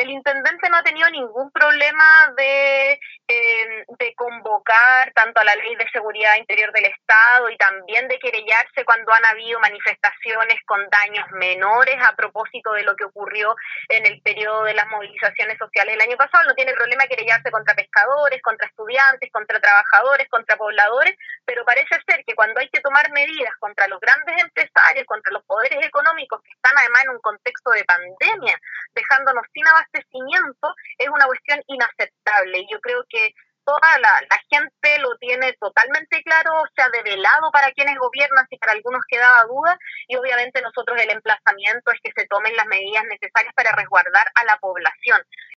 el intendente no ha tenido ningún problema de convocar tanto a la Ley de Seguridad Interior del Estado y también de querellarse cuando han habido manifestaciones con daños menores a propósito de lo que ocurrió en el periodo de las movilizaciones sociales el año pasado. No tiene problema querellarse contra pescadores, contra estudiantes, contra trabajadores, contra pobladores, pero parece ser que cuando hay que tomar medidas contra los grandes empresarios, contra los poderes económicos que están además en un contexto de pandemia, dejándonos sin abastecimiento, es una cuestión inaceptable. Y yo creo que toda la gente lo tiene totalmente claro, se ha develado para quienes gobiernan, si para algunos quedaba duda, y obviamente nosotros el emplazamiento es que se tomen las medidas necesarias para resguardar a la población.